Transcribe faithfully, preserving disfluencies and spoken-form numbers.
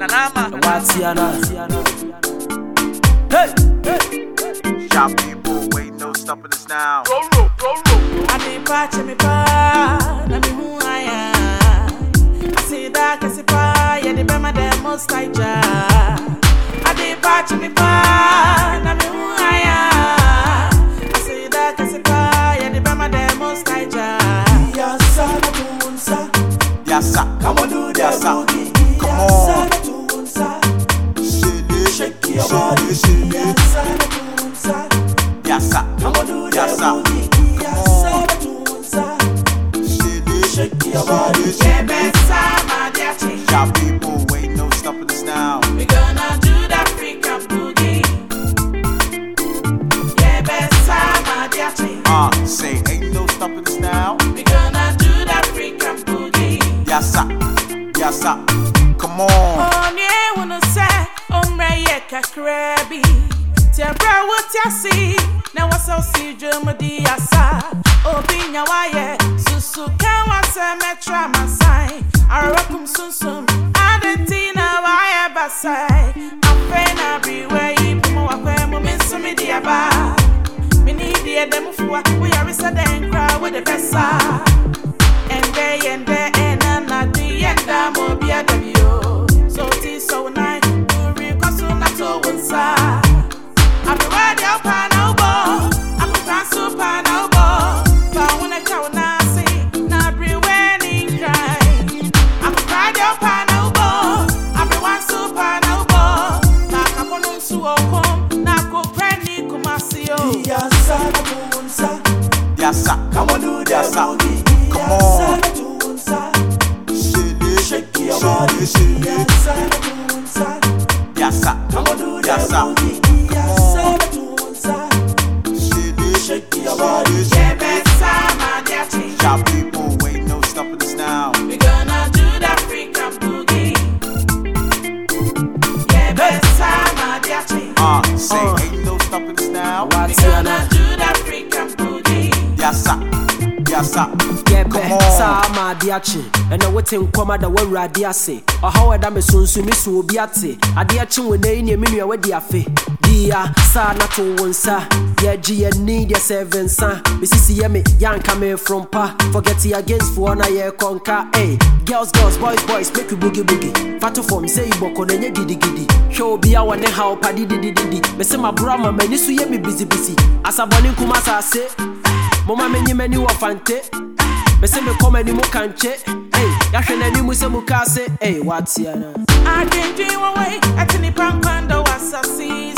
Nanama. Watiana. Hey, hey. Shop people, ain't no stopping us now. Roll, roll, roll, roll. I did patch me pa, na me who I am. I say that cause it pa, yeah the bema the most I ja. I did patch me pa, na me who I am. I say that cause it pa, yeah the bema the most I ja. Yasa na tunsa. Yasa, Come on do that boogie. Come Yasa on. na tunsa. Shake Shake your body. Yasa na tunsa. Yasa, Come on do that Yasa. boogie. Yasa na tunsa. Shake your body. Yeah, besa ma dia chi. Shop people, ain't no stopping us now. We gonna do that African boogie. Yeah, besa ma dia chi. Uh, say, ain't no stopping us now. We gonna do that African boogie. Yasa, yasa, come on. On ye wanna say, oh my ye kakrabi. Tia bra what ya see. Now what's so see Germany asa. Obinya waye. Susu can was a metra masai. Arakum sunsum. Adentina waye basai. Afena everywhere you mo akwemo minsumi diaba. Me need the demo for we are resident crowd with the best. And they and they and I'm the end I'm a B W. So this so nice, you request not to one side. I'm ready up and over. I'm a dance up and over. But when I go now, see, not everywhere in cry. I'm ready up and over. I'm the one super and over. Like I'm on to come, not go brandy, come and see you. Yasa na tunsa. Yasa, Come on do that Yasa. boogie. Come Yasa on. na tunsa. Shake Shake your body. Yasa na tunsa. Yasa, Come on do that Yasa. boogie. Yasa na tunsa. Shake your body. Yeah, besa ma dia chi. Shop people, ain't no stopping us now. We gonna do the African boogie. Yeah, besa ma dia chi. Uh, say, Uh. ain't no stopping us now. We gonna Watiana. do the African boogie. Yasa, yasa, Yeah, come be on. sa ma diachi. And I waiting come da when radiase. Or how da me sun su mi su obi ate. Adiachi we na ni emi nua we dia fe. Dia sa na to wonsa. Yeah, G and need ya seven sa. Me sisi ye me yan come from pa. Forget it against for na ye conquer. Hey, girls, girls, boys, boys, make you boogie boogie. Fatu form say boko na nye gidi gidi. Show be a one how pa di di di di. Me say my brother man ni su ye me busy busy. Asaboni kuma sa say. Mama menyi meni wa fante. Me say me come ani mu kanche. Hey, ya hwe na ni mu se mu ka say. Hey, what's ya na? I didn't dream away. I tell you, Pankando was a